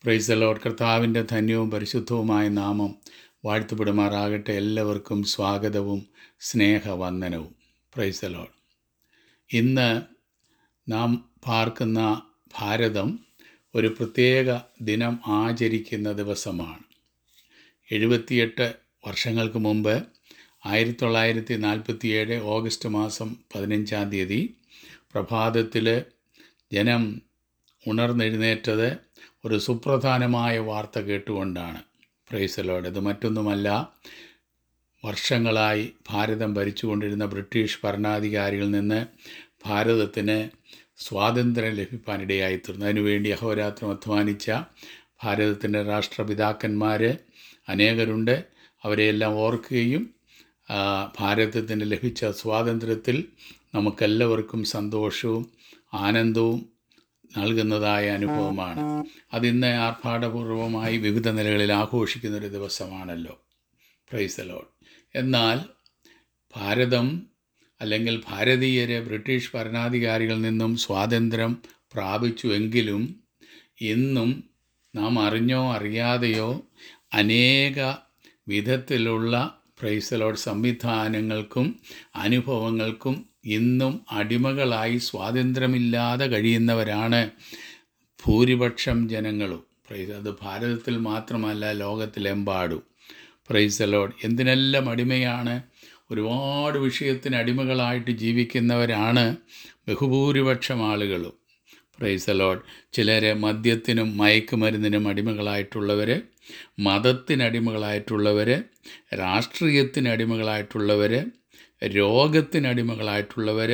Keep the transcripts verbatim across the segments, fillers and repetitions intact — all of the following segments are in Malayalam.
Price the Lord. കർത്താവിൻ്റെ ധന്യവും പരിശുദ്ധവുമായ നാമം വാഴ്ത്തപ്പെടുമാറാകട്ടെ. എല്ലാവർക്കും സ്വാഗതവും സ്നേഹവന്ദനവും. Price the Lord. ഇന്ന് നാം പാർക്കുന്ന ഭാരതം ഒരു പ്രത്യേക ദിനം ആചരിക്കുന്ന ദിവസമാണ്. എഴുപത്തിയെട്ട് വർഷങ്ങൾക്ക് മുമ്പ് ആയിരത്തി തൊള്ളായിരത്തി നാൽപ്പത്തി ഏഴ് ഓഗസ്റ്റ് മാസം പതിനഞ്ചാം തീയതി പ്രഭാതത്തിൽ ജനം ഉണർന്നെഴുന്നേറ്റത് ഒരു സുപ്രധാനമായ വാർത്ത കേട്ടുകൊണ്ടാണ്. Price the Lord. ഇത് മറ്റൊന്നുമല്ല, വർഷങ്ങളായി ഭാരതം ഭരിച്ചുകൊണ്ടിരുന്ന ബ്രിട്ടീഷ് ഭരണാധികാരികളിൽ നിന്ന് ഭാരതത്തിന് സ്വാതന്ത്ര്യം ലഭിക്കാനിടയായിത്തീർന്നു. അതിനുവേണ്ടി അഹോരാത്രം അധ്വാനിച്ച ഭാരതത്തിൻ്റെ രാഷ്ട്രപിതാക്കന്മാർ അനേകരുണ്ട്. അവരെയെല്ലാം ഓർക്കുകയും ഭാരതത്തിന് ലഭിച്ച സ്വാതന്ത്ര്യത്തിൽ നമുക്കെല്ലാവർക്കും സന്തോഷവും ആനന്ദവും നൽകുന്നതായ അനുഭവമാണ്. അതിന്ന് ആർഭാടപൂർവമായി വിവിധ നിലകളിൽ ആഘോഷിക്കുന്നൊരു ദിവസമാണല്ലോ. Praise the Lord. എന്നാൽ ഭാരതം അല്ലെങ്കിൽ ഭാരതീയരെ ബ്രിട്ടീഷ് ഭരണാധികാരികളിൽ നിന്നും സ്വാതന്ത്ര്യം പ്രാപിച്ചുവെങ്കിലും ഇന്നും നാം അറിഞ്ഞോ അറിയാതെയോ അനേക വിധത്തിലുള്ള പ്രൈസ് ദി ലോർഡ് സംവിധാനങ്ങൾക്കും അനുഭവങ്ങൾക്കും ഇന്നും അടിമകളായി സ്വാതന്ത്ര്യമില്ലാതെ കഴിയുന്നവരാണ് ഭൂരിപക്ഷം ജനങ്ങളും. പ്രൈസ് അത് ഭാരതത്തിൽ മാത്രമല്ല, ലോകത്തിലെമ്പാടും. Praise the Lord. എന്തിനെല്ലാം അടിമയാണ്? ഒരുപാട് വിഷയത്തിന് അടിമകളായിട്ട് ജീവിക്കുന്നവരാണ് ബഹുഭൂരിപക്ഷം ആളുകളും. Praise the Lord. ചിലർ മദ്യത്തിനും മയക്കുമരുന്നിനും അടിമകളായിട്ടുള്ളവർ, മതത്തിനടിമകളായിട്ടുള്ളവർ, രാഷ്ട്രീയത്തിന് അടിമകളായിട്ടുള്ളവർ, രോഗത്തിനടിമകളായിട്ടുള്ളവർ,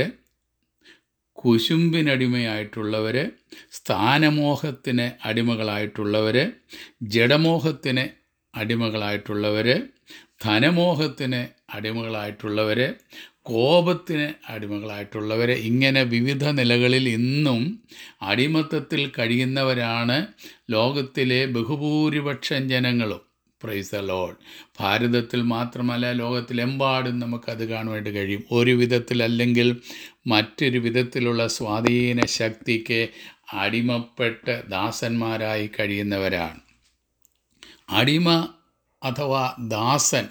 കുശുമ്പിനടിമയായിട്ടുള്ളവർ, സ്ഥാനമോഹത്തിന് അടിമകളായിട്ടുള്ളവർ, ജഡമോഹത്തിന് അടിമകളായിട്ടുള്ളവർ, ധനമോഹത്തിന് അടിമകളായിട്ടുള്ളവർ, കോപത്തിന് അടിമകളായിട്ടുള്ളവർ, ഇങ്ങനെ വിവിധ നിലകളിൽ ഇന്നും അടിമത്തത്തിൽ കഴിയുന്നവരാണ് ലോകത്തിലെ ബഹുഭൂരിപക്ഷം ജനങ്ങളും. Praise the Lord. ഭാരതത്തിൽ മാത്രമല്ല, ലോകത്തിലെമ്പാടും നമുക്കത് കാണുവാനായിട്ട് കഴിയും. ഒരു വിധത്തിലല്ലെങ്കിൽ മറ്റൊരു വിധത്തിലുള്ള സ്വാധീന ശക്തിക്ക് അടിമപ്പെട്ട് ദാസന്മാരായി കഴിയുന്നവരാണ്. അടിമ അഥവാ ദാസൻ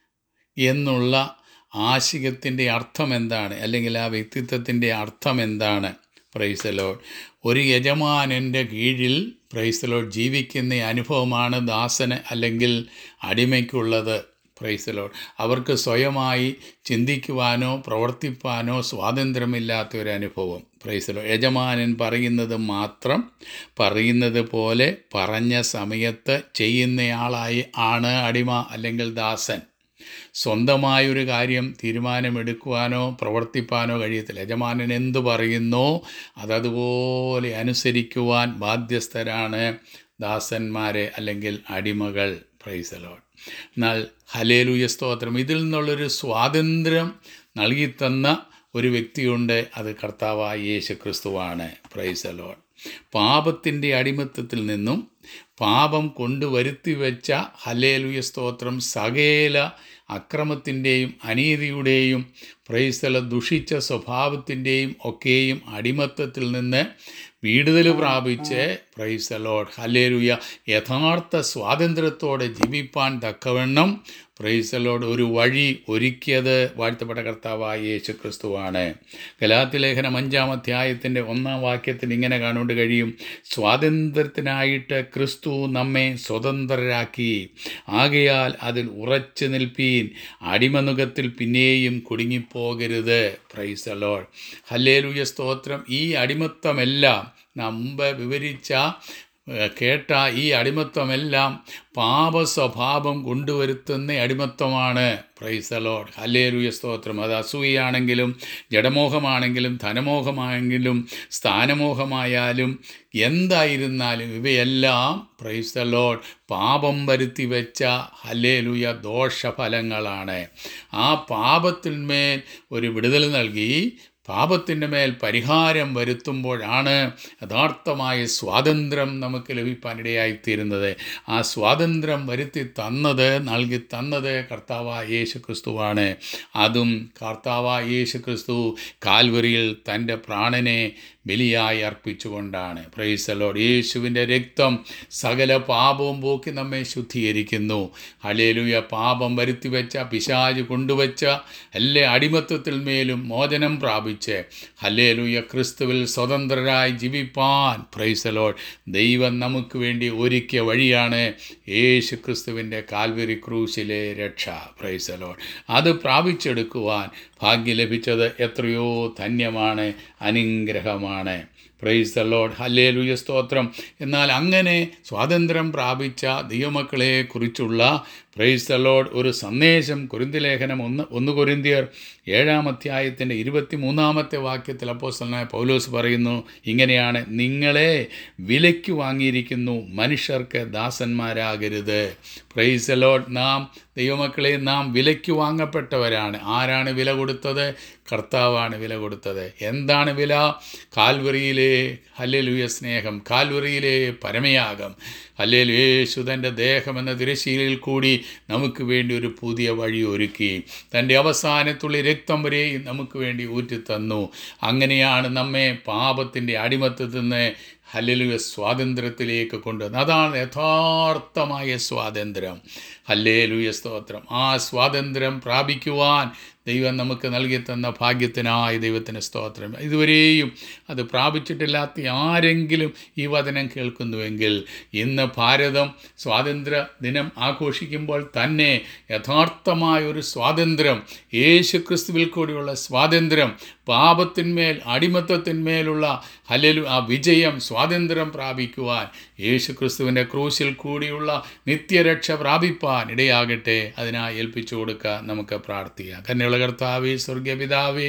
എന്നുള്ള ആശയത്തിൻ്റെ അർത്ഥം എന്താണ്? അല്ലെങ്കിൽ ആ വ്യക്തിത്വത്തിൻ്റെ അർത്ഥം എന്താണ്? Praise the Lord. ഒരു യജമാനൻ്റെ കീഴിൽ പ്രൈസ് ദി ലോർഡ് ജീവിക്കുന്ന അനുഭവമാണ് ദാസന് അല്ലെങ്കിൽ അടിമയ്ക്കുള്ളത്. Price the Lord. അവർക്ക് സ്വയമായി ചിന്തിക്കുവാനോ പ്രവർത്തിപ്പാനോ സ്വാതന്ത്ര്യമില്ലാത്തൊരനുഭവം. Praise the Lord. യജമാനൻ പറയുന്നത് മാത്രം പറയുന്നത് പോലെ പറഞ്ഞ സമയത്ത് ചെയ്യുന്നയാളായി ആണ് അടിമ അല്ലെങ്കിൽ ദാസൻ. സ്വന്തമായൊരു കാര്യം തീരുമാനമെടുക്കുവാനോ പ്രവർത്തിപ്പാനോ കഴിയത്തില്ല. യജമാനൻ എന്തു പറയുന്നോ അതതുപോലെ അനുസരിക്കുവാൻ ബാധ്യസ്ഥരാണ് ദാസന്മാരെ അല്ലെങ്കിൽ അടിമകൾ. Praise the Lord. എന്നാൽ ഹല്ലേലൂയ സ്തോത്രം, ഇതിൽ നിന്നുള്ളൊരു സ്വാതന്ത്ര്യം നൽകിത്തന്ന ഒരു വ്യക്തിയുണ്ട്. അത് കർത്താവായ യേശു ക്രിസ്തുവാണ്. Praise the Lord. പാപത്തിൻ്റെ അടിമത്തത്തിൽ നിന്നും പാപം കൊണ്ടുവരുത്തി വെച്ച ഹല്ലേലൂയ സ്തോത്രം സകല അക്രമത്തിൻ്റെയും അനീതിയുടെയും പ്രൈസ് ദി ലോർഡ് ദുഷിച്ച സ്വഭാവത്തിൻ്റെയും ഒക്കെയും അടിമത്തത്തിൽ നിന്ന് വിടുതൽ പ്രാപിച്ച് പ്രൈസ് ദി ലോർഡ് ഹല്ലേലൂയ യഥാർത്ഥ സ്വാതന്ത്ര്യത്തോടെ ജീവിപ്പാൻ തക്കവണ്ണം പ്രൈസ് ദി ലോർഡ് ഒരു വഴി ഒരുക്കിയത് വാഴ്ത്തപ്പെട്ട കർത്താവായ യേശു ക്രിസ്തുവാണ്. ഗലാത്യലേഖനം അഞ്ചാം അധ്യായത്തിൻ്റെ ഒന്നാം വാക്യത്തിൽ ഇങ്ങനെ കാണുകൊണ്ട് കഴിയും: സ്വാതന്ത്ര്യത്തിനായിട്ട് ക്രിസ്തു നമ്മെ സ്വതന്ത്രരാക്കി, ആകയാൽ അതിൽ ഉറച്ചു നിൽപ്പീൻ, അടിമനുഖത്തിൽ പിന്നെയും കുടുങ്ങിപ്പോകരുത്. പ്രൈസ് ദി ലോർഡ് ഹല്ലേലൂയ സ്തോത്രം. ഈ അടിമത്തമെല്ലാം നാം മുമ്പ് വിവരിച്ച കേട്ട ഈ അടിമത്തമെല്ലാം പാപസ്വഭാവം കൊണ്ടുവരുത്തുന്ന അടിമത്തമാണ്. പ്രൈസ് ദി ലോർഡ് ഹല്ലേലൂയ സ്തോത്രം. അത് അസൂയാണെങ്കിലും ജഡമോഹമാണെങ്കിലും ധനമോഹമാണെങ്കിലും സ്ഥാനമോഹമായാലും എന്തായിരുന്നാലും ഇവയെല്ലാം പ്രൈസ് ദി ലോർഡ് പാപം വരുത്തി വെച്ച ഹല്ലേലൂയ ദോഷഫലങ്ങളാണ്. ആ പാപത്തിന്മേൽ ഒരു വിടുതൽ നൽകി പാപത്തിൻ്റെ മേൽ പരിഹാരം വരുത്തുമ്പോഴാണ് യഥാർത്ഥമായ സ്വാതന്ത്ര്യം നമുക്ക് ലഭിക്കാനിടയായിത്തീരുന്നത്. ആ സ്വാതന്ത്ര്യം വരുത്തി തന്നത് നൽകി തന്നത് കർത്താവായ യേശു ക്രിസ്തുവാണ്. അതും കർത്താവായ യേശു ക്രിസ്തു കാൽവരിയിൽ തൻ്റെ പ്രാണനെ ബലിയായി അർപ്പിച്ചുകൊണ്ടാണ്. Price the Lord. യേശുവിൻ്റെ രക്തം സകല പാപവും പോക്കി നമ്മെ ശുദ്ധീകരിക്കുന്നു. ഹല്ലേലൂയ. പാപം വരുത്തിവെച്ച, പിശാച് കൊണ്ടുവച്ച എല്ലാ അടിമത്തത്തിൽ മേലും മോചനം പ്രാപിച്ച് ഹല്ലേലൂയ ക്രിസ്തുവിൽ സ്വതന്ത്രരായി ജീവിപ്പാൻ പ്രൈസ് ദി ലോർഡ് ദൈവം നമുക്ക് വേണ്ടി ഒരുക്കിയ വഴിയാണ് യേശു ക്രിസ്തുവിൻ്റെ കാൽവരി ക്രൂശിലെ രക്ഷ. Praise the Lord. അത് പ്രാപിച്ചെടുക്കുവാൻ ഭാഗ്യം ലഭിച്ചത് എത്രയോ ധന്യമാണ്, അനുഗ്രഹമാണ്. Price the Lord. ഹല്ലേലൂയ, സ്തോത്രം. എന്നാൽ അങ്ങനെ സ്വാതന്ത്ര്യം പ്രാപിച്ച ദൈവമക്കളെ കുറിച്ചുള്ള പ്രൈസ് ദി ലോർഡ് ഒരു സന്ദേശം കൊരിന്ത്യ ലേഖനം ഒന്ന് ഒന്ന് കൊരിന്ത്യർ ഏഴാം അധ്യായത്തിൻ്റെ ഇരുപത്തി മൂന്നാമത്തെ വാക്യത്തിൽ അപ്പോസ്തലനായ പൗലോസ് പറയുന്നു ഇങ്ങനെയാണ്: നിങ്ങളെ വിലയ്ക്ക് വാങ്ങിയിരിക്കുന്നു, മനുഷ്യർക്ക് ദാസന്മാരാകരുത്. Price the Lord. നാം ദൈവമക്കളെ നാം വിലയ്ക്ക് വാങ്ങപ്പെട്ടവരാണ്. ആരാണ് വില കൊടുത്തത്? കർത്താവാണ് വില കൊടുത്തത്. എന്താണ് വില? കാൽവറിയിലെ ഹല്ലേലൂയ സ്നേഹം, കാൽവറിയിലെ പരമയാഗം. ഹല്ലേലൂയ. യേശു തൻ്റെ ദേഹം എന്ന തിരശ്ശീലയിൽ കൂടി നമുക്ക് വേണ്ടി ഒരു പുതിയ വഴി ഒരുക്കി. തൻ്റെ അവസാനത്തുള്ളി രക്തം വരെയും നമുക്ക് വേണ്ടി ഊറ്റിത്തന്നു. അങ്ങനെയാണ് നമ്മെ പാപത്തിൻ്റെ അടിമത്തത്തിൽ നിന്ന് ഹല്ലേലൂയ സ്വാതന്ത്ര്യത്തിലേക്ക് കൊണ്ടുവന്നത്. അതാണ് യഥാർത്ഥമായ സ്വാതന്ത്ര്യം. ഹല്ലേലൂയ, സ്തോത്രം. ആ സ്വാതന്ത്ര്യം പ്രാപിക്കുവാൻ ദൈവം നമുക്ക് നൽകി തന്ന ഭാഗ്യത്തിനായി ദൈവത്തിന് സ്തോത്രം. ഇതുവരെയും അത് പ്രാപിച്ചിട്ടില്ലാത്ത ആരെങ്കിലും ഈ വചനം കേൾക്കുന്നുവെങ്കിൽ ഇന്ന് ഭാരതം സ്വാതന്ത്ര്യ ദിനം ആഘോഷിക്കുമ്പോൾ തന്നെ യഥാർത്ഥമായ ഒരു സ്വാതന്ത്ര്യം, യേശു ക്രിസ്തുവിൽ കൂടിയുള്ള സ്വാതന്ത്ര്യം, പാപത്തിന്മേൽ അടിമത്തത്തിന്മേലുള്ള ഹല്ലേലൂയ ആ വിജയം, സ്വാതന്ത്ര്യം പ്രാപിക്കുവാൻ യേശു ക്രിസ്തുവിൻ്റെ ക്രൂശിൽ കൂടിയുള്ള നിത്യരക്ഷ പ്രാപിപ്പാൻ ഇടയാകട്ടെ. അതിനായി ഏൽപ്പിച്ചു കൊടുക്കുക. നമുക്ക് പ്രാർത്ഥിക്കാം. കന്യുള്ള കർത്താവേ, സ്വർഗീയ പിതാവേ,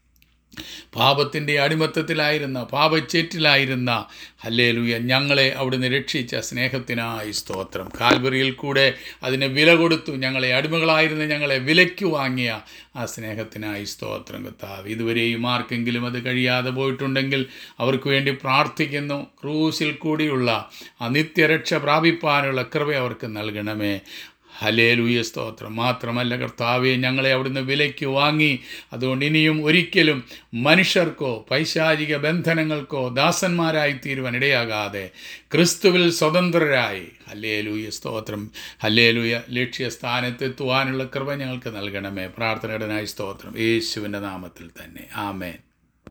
പാപത്തിൻ്റെ അടിമത്തത്തിലായിരുന്ന, പാപച്ചേറ്റിലായിരുന്ന ഹല്ലേലൂയ ഞങ്ങളെ അവിടുന്ന് രക്ഷിച്ച സ്നേഹത്തിനായി സ്തോത്രം. കാൽവറിയിൽ കൂടെ അതിനെ വില കൊടുത്തു. ഞങ്ങളെ അടിമകളായിരുന്ന ഞങ്ങളെ വിലയ്ക്ക് വാങ്ങിയ ആ സ്നേഹത്തിനായി സ്തോത്രം കർത്താവ്. ഇതുവരെയും ആർക്കെങ്കിലും അത് കഴിയാതെ പോയിട്ടുണ്ടെങ്കിൽ അവർക്ക് വേണ്ടി പ്രാർത്ഥിക്കുന്നു. ക്രൂശിൽ കൂടിയുള്ള ആ നിത്യരക്ഷ പ്രാപിപ്പാനുള്ള കൃപ അവർക്ക് നൽകണമേ. ഹല്ലേലൂയ, സ്തോത്രം. മാത്രമല്ല കർത്താവേ, ഞങ്ങളെ അവിടുന്ന് വിലയ്ക്ക് വാങ്ങി. അതുകൊണ്ട് ഇനിയും ഒരിക്കലും മനുഷ്യർക്കോ പൈശാചിക ബന്ധനങ്ങൾക്കോ ദാസന്മാരായി തീരുവാൻ ഇടയാകാതെ ക്രിസ്തുവിൽ സ്വതന്ത്രരായി ഹല്ലേലൂയ, സ്തോത്രം, ഹല്ലേലൂയ ലക്ഷ്യസ്ഥാനത്തെത്തുവാനുള്ള കൃപ ഞങ്ങൾക്ക് നൽകണമേ. പ്രാർത്ഥനയുടനായി സ്തോത്രം. യേശുവിൻ്റെ നാമത്തിൽ തന്നെ. ആമേൻ.